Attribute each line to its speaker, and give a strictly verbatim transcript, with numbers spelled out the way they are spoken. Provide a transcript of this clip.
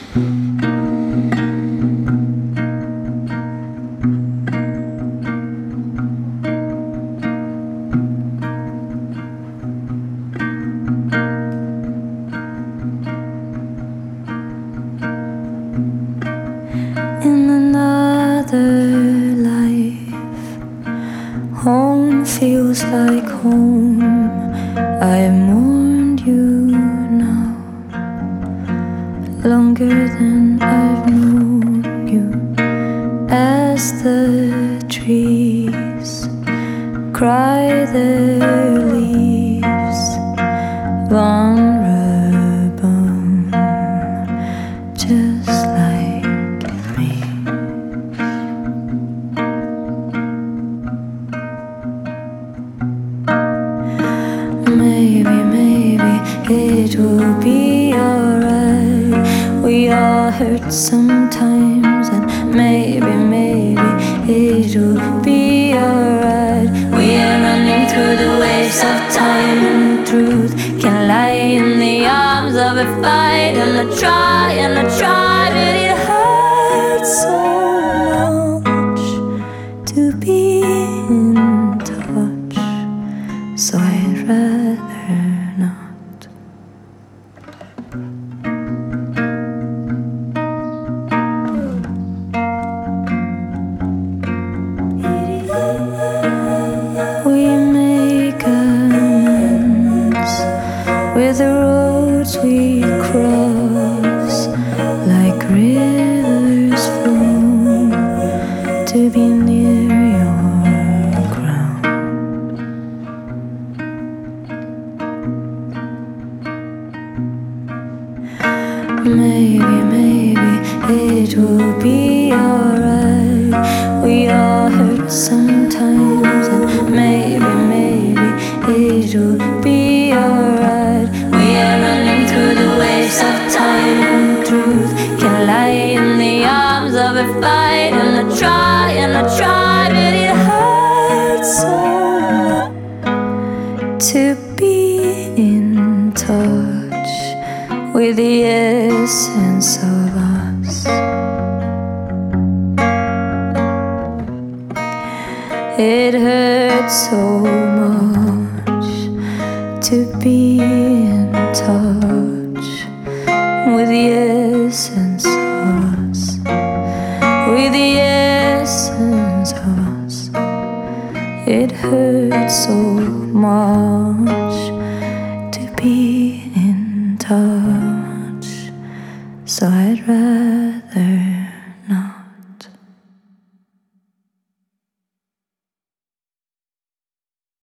Speaker 1: In another life, home feels like home. I've mourned you now, longer than I've known you. As the trees cry their leaves, vulnerable, just like me. Maybe, maybe it will be alright. We all hurt sometimes, and maybe, maybe it will be alright. We are running through the waves of time, and truth can lie in the arms of a fight. And I try, and I try, but it hurts so much to be in touch, so I'd rather not. We make amends with the roads we cross, like rivers flow to be near your ground. Maybe, maybe it will be alright. We all hurt sometimes, and maybe, maybe it will be alright. We are running through the waves of time, and truth can lie in the arms of a fight. And I try, and I try, but it hurts so much to be in touch with the essence of us. It hurts so much to be in touch with the essence of us, with the essence of us. It hurts so much to be in touch, so I'd rather